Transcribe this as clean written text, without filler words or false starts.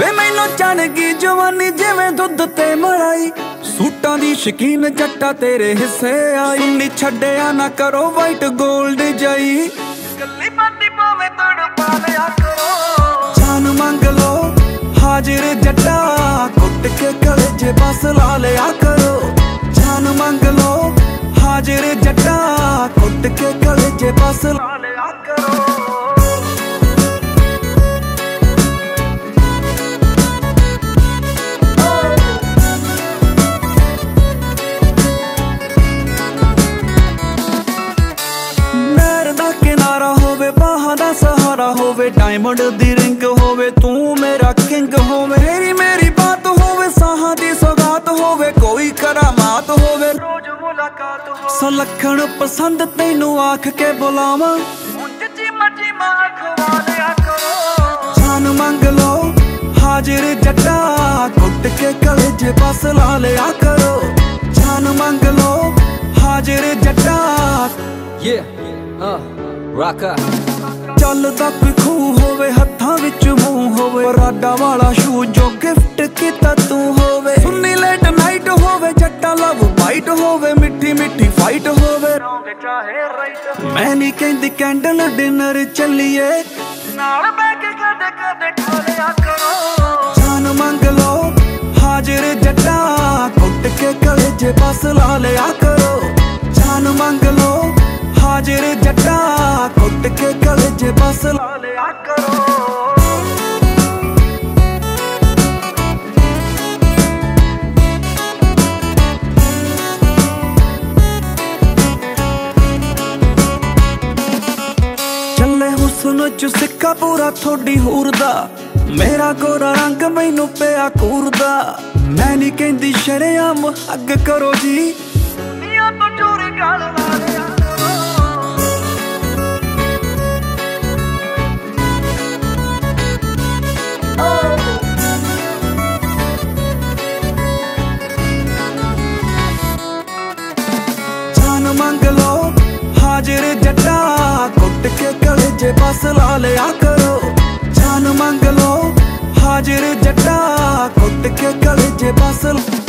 ਵੇ ਮੈਨੂੰ ਚੜ ਗਈ ਜਵਾਨੀ ਜਿਵੇਂ ਦੁੱਧ ਤੇ ਮਲਾਈ, ਸੂਟਾਂ ਦੀ ਸ਼ਕੀਨ ਜੱਟਾ ਤੇਰੇ ਹਿੱਸੇ ਆਈ। ਸੁਣੀ ਛੱਡਿਆ ਨਾ ਕਰੋ ਵਾਈਟ ਗੋਲਡ ਜਾਈ, ਗੱਲੀ ਬਾਤੀ ਭਾਵੇਂ ਤੜਪਾ ਲਿਆ ਕਰੋ। ਜਾਨ ਮੰਗ ਲੋ ਹਾਜ਼ਰ ਜੱਟਾ, ਕੁੱਟ ਕੇ ਕਲੇਜੇ ਬਸ ਲਾ ਲਿਆ ਕਰੋ। ਜਾਨ ਮੰਗ ਲੋ ਹਾਜ਼ਰ ਜੱਟਾ, ਕੁੱਟ ਕੇ ਕਲੇਜੇ ਬਸ ਲਾ ਲਿਆ ਕਰੋ। सहारा होवे डायमंड दी रिंग होवे, तू मेरा किंग होवे। मेरी बात होवे साहां दी सौगात होवे, कोई करामात होवे रोज मुलाकात होवे। सलखण पसंद तैनू आख के बुलावा, जान मंग लो हाजिर जट्टा, कुट के कलेजे बस ला लिया करो। जान मंग लो हाजिर जट्टा, Rocka ਚੱਲਦਾ ਕੋਈ ਖੂਹ ਹੋਵੇ, ਹੱਥਾਂ ਵਿੱਚ ਮੂੰਹ ਹੋਵੇ, ਰਾਡਾ ਵਾਲਾ ਸ਼ੂ ਜੋ ਗਿਫਟ ਕੀਤਾ ਤੂੰ ਹੋਵੇ। ਸੁਣੀ ਲੇਟ ਨਾਈਟ ਹੋਵੇ, ਜੱਟਾ ਲਵ ਬਾਈਟ ਹੋਵੇ, ਮਿੱਠੀ ਮਿੱਠੀ ਫਾਈਟ ਹੋਵੇ, ਚਾਹੇ ਰਾਈਟ। ਮੈਂ ਨਹੀਂ ਕਹਿੰਦੀ ਕੈਂਡਲ ਡਿਨਰ ਚੱਲੀਏ, ਨਾਲ ਬਹਿ ਕੇ ਕਦੇ ਕਦੇ ਖਾ ਲਿਆ ਕਰੋ। ਜਾਨ ਮੰਗ ਲੋ ਹਾਜ਼ਰ ਜੱਟਾ, ਕੁੱਟ ਕੇ ਕਲੇਜੇ ਬਸ ਲਾ ਲਿਆ ਕਰੋ। ਜਾਨ ਮੰਗ ਲੋ ਹਾਜ਼ਰ ਜੱਟਾ, ਕੁੱਟ ਕੇ ਕਲੇਜੇ ਬਸ ਲਾ ਲਿਆ ਕਰੋ। ਚੱਲੇ ਹੁਸਨ ਚ ਸਿੱਕਾ ਪੂਰਾ ਥੋੜੀ ਹੂਰ ਦਾ, ਮੇਰਾ ਗੋਰਾ ਰੰਗ ਮੈਨੂੰ ਪਿਆ ਘੂਰਦਾ। ਮੈਂ ਨਹੀਂ ਕਹਿੰਦੀ ਸ਼ਰੇਆਮ ਅੱਗ ਕਰੋ ਜੀ, ਦੁਨੀਆ ਤੋਂ ਚੋਰੀ ਗਾਲ ਲਾ ਲਿਆ। ਜਾਨ ਮੰਗ ਲੋ ਹਾਜ਼ਰ ਜੱਟਾ, ਕੁੱਟ ਕੇ ਕਲੇਜੇ ਬਸ ਲਾ ਲਿਆ ਕਰੋ। ਜਾਨ ਮੰਗ ਲੋ ਹਾਜ਼ਰ ਜੱਟਾ, ਕੁੱਟ ਕੇ ਕਲੇਜੇ ਬਸ